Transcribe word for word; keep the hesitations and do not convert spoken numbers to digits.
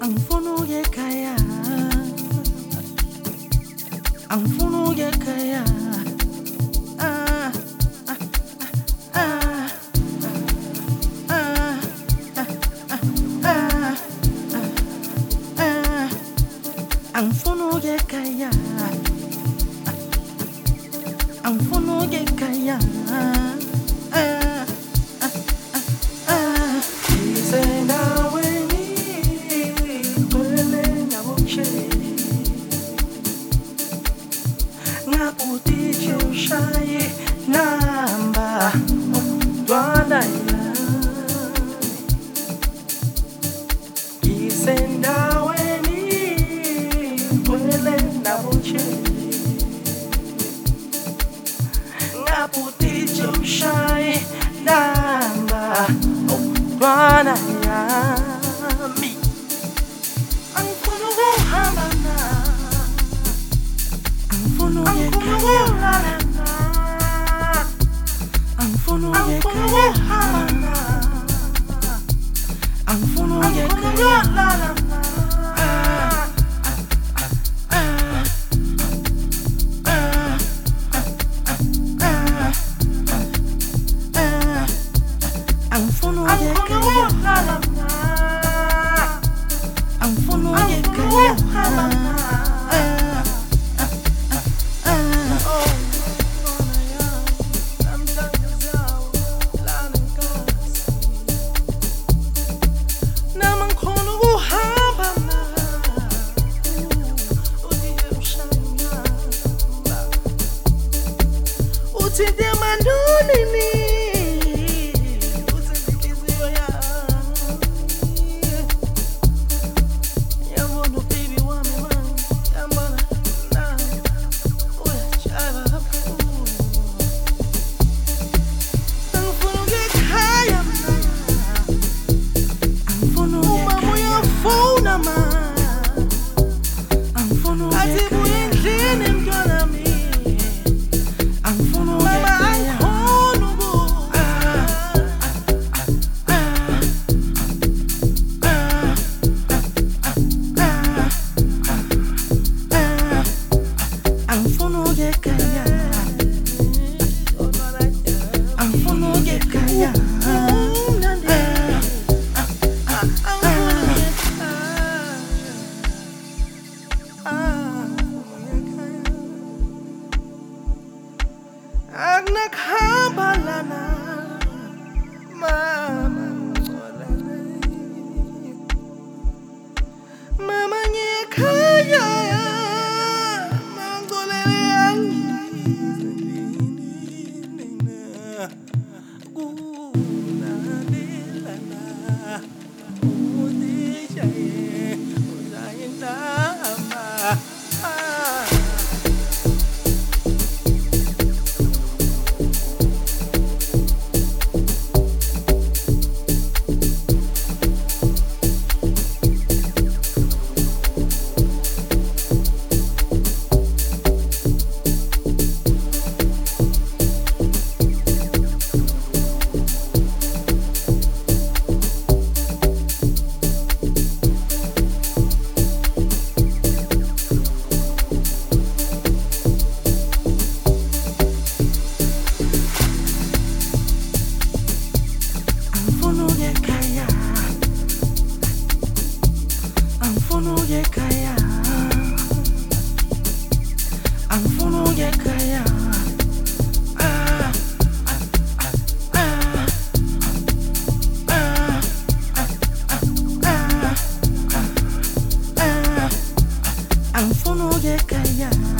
angifuna ukuyekhaya, angifuna ukuyekhaya. Ah, ah, ah, ah, ah, ah, ah, angifuna ukuyekhaya, angifuna ukuyekhaya. Namba Dwana Isendaweni Kwele nabuche Ngaputije ushai Namba Dwana yami Angifuna ukuhamba na Angifuna ukuhamba Angifuna ukuyekhaya, angifuna ukuyekhaya. Angifuna ukuyekhaya, angifuna ukuyekhaya. Uthinte mandunini, uthinte inhliziyo yami. Yabona baby wami wami, yabona nami uyajaba kakhulu. Angifuna ukuyekhaya mina, angifuna ukuyekhaya. Uma uyafuna ma, angifuna ukuyekhaya. Athi buya endlini mntwanami. Angifuna ukuyekhaya, angifuna ukuyekhaya, angifuna ukuyekhaya. Akunakuhamba lana mama ngcolele, mama ngiyekhaya, mama ngcolele angizindlini kunalelana udishaye uzayindama. Angifuna ukuyekhaya, angifuna ukuyekhaya, angifuna ukuyekhaya. Ah, ah, ah, ah, ah, ah, angifuna ukuyekhaya.